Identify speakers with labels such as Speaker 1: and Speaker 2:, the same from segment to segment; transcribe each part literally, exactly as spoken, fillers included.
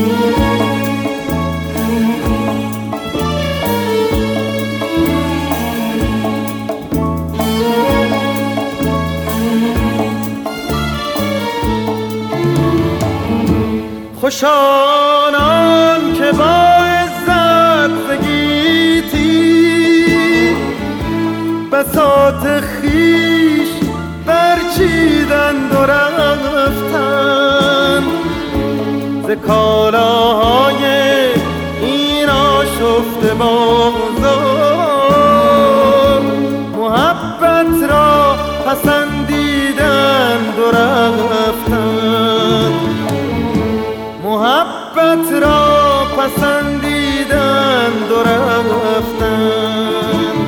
Speaker 1: خوش آنان که با عزت ز گیتی بساط خویش برچیدند و رفتند ز کالاهای این آشفته بازار محبت را پسندیدند و رفتند محبت را پسندیدند و رفتند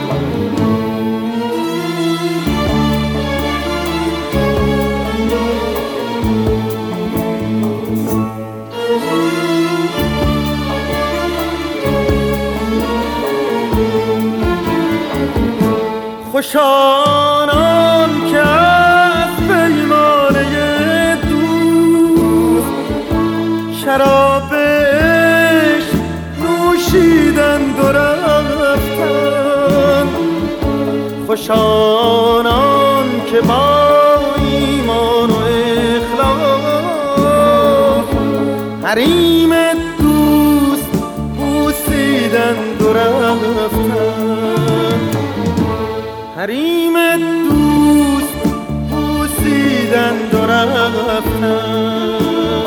Speaker 1: خوش آنان که از پیمانه دوست شراب عشق نوشیدند و رفتند خوش آنان که با ایمان و اخلاص حریم دوست بوسیدند و رفتند حریم دوست بوسیدند و رفتند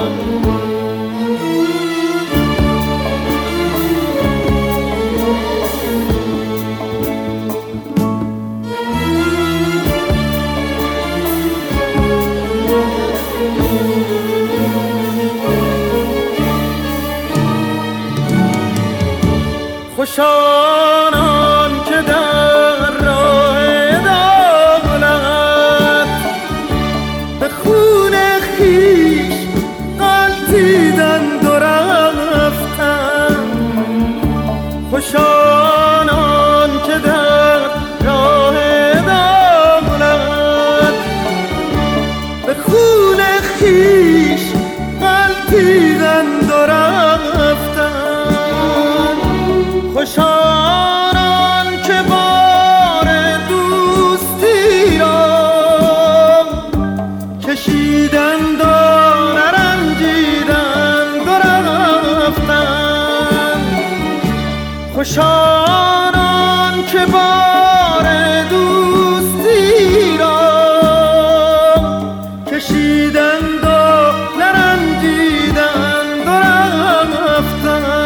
Speaker 1: خوش آنان که در راه دولت به خون خویش غلتیدند و رفتند خوش آنان که در راه دولت به خون خویش غلتیدند و رفتند خوش آنان که بار دوستی را کشیدند و نرنجیدند و رفتند خوش آنان که بار دوستی را کشیدند و نرنجیدند و رفتند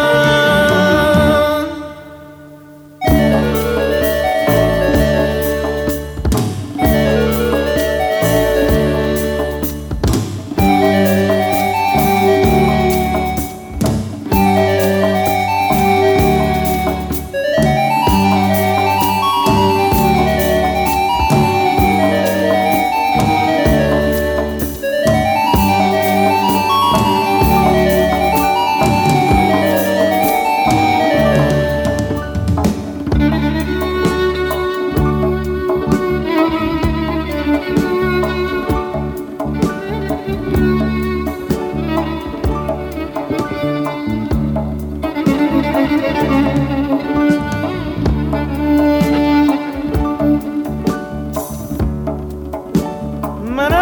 Speaker 1: من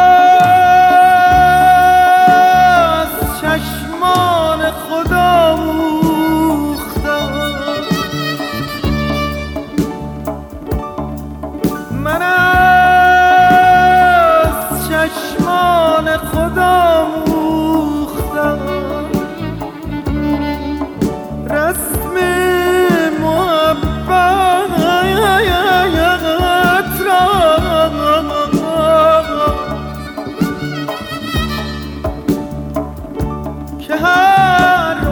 Speaker 1: از چشمان خدا موختم من از چشمان خدا موختم رسم محبت را که هر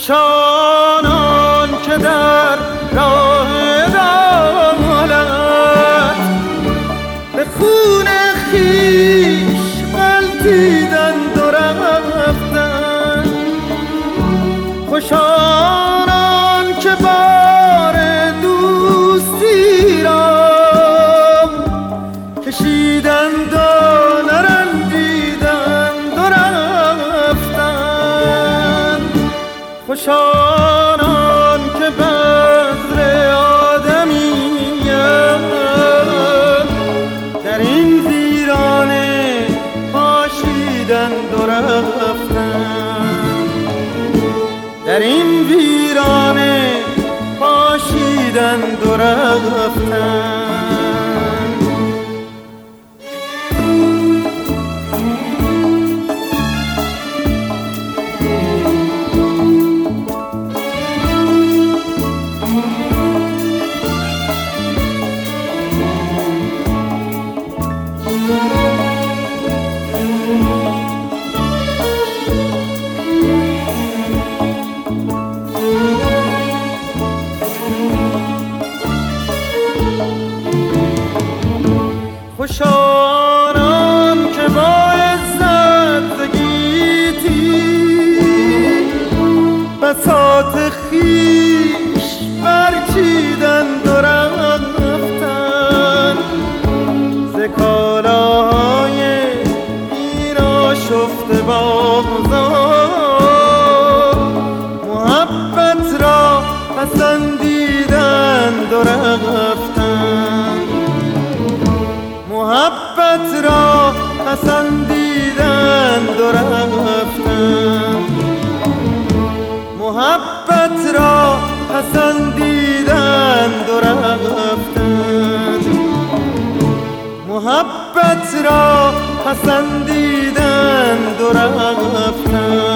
Speaker 1: خوش آنان که در راه عدالت به خون خویش غلتیدند و رفتند. خوش آنان که بار دوستی را کشیدند و نرنجیدند و رفتند. خوش آنان که بذر آدمی‌اند در این ویرانه پاشیدند و رفتند. در این ویرانه پاشیدند و رفتند. خوش آنان که با عزت ز گیتی بساط خویش برچیدند و رفتند. ز کالاهای بیرآشفته بازار محبت را پسندیدند و رفتند. محبت را پسندیدند و رفتند. محبت را پسندیدند و رفتند. محبت را پسندیدند و رفتند.